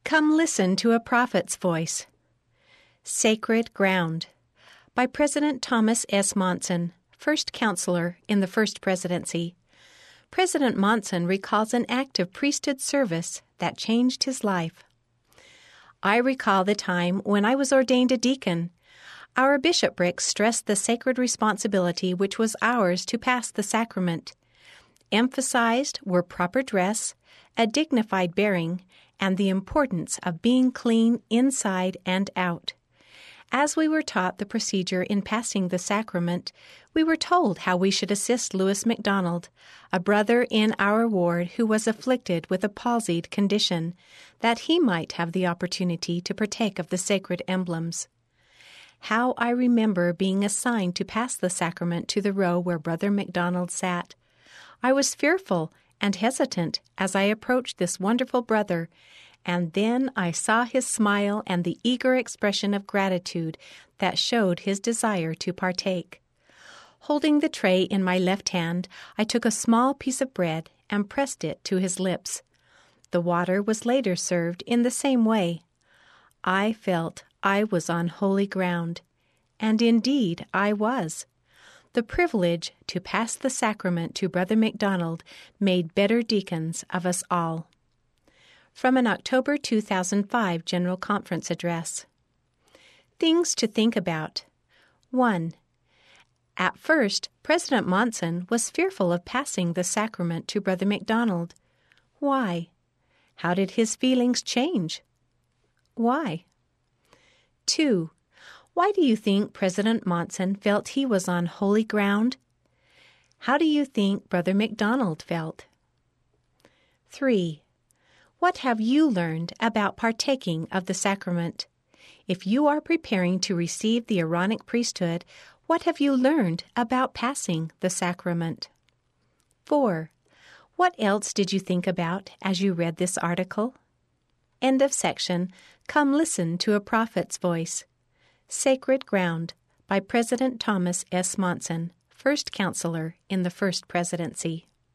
Come listen to a prophet's voice. Sacred Ground by President Thomas S. Monson, first counselor in the First Presidency. President Monson recalls an act of priesthood service that changed his life. I recall the time when I was ordained a deacon. Our bishopric stressed the sacred responsibility which was ours to pass the sacrament. Emphasized were proper dress, a dignified bearing, and the importance of being clean inside and out. As we were taught the procedure in passing the sacrament, we were told how we should assist Louis MacDonald, a brother in our ward who was afflicted with a palsied condition, that he might have the opportunity to partake of the sacred emblems. How I remember being assigned to pass the sacrament to the row where Brother MacDonald sat. I was fearful and hesitant as I approached this wonderful brother, and then I saw his smile and the eager expression of gratitude that showed his desire to partake. Holding the tray in my left hand, I took a small piece of bread and pressed it to his lips. The water was later served in the same way. I felt I was on holy ground, and indeed I was. The privilege to pass the sacrament to Brother MacDonald made better deacons of us all. From an October 2005 General Conference Address. Things to think about. 1. At first, President Monson was fearful of passing the sacrament to Brother MacDonald. Why? How did his feelings change? Why? 2. Why do you think President Monson felt he was on holy ground? How do you think Brother MacDonald felt? 3. What have you learned about partaking of the sacrament? If you are preparing to receive the Aaronic priesthood, what have you learned about passing the sacrament? 4. What else did you think about as you read this article? End of section. Come listen to a prophet's voice. Sacred Ground by President Thomas S. Monson, first counselor in the First Presidency.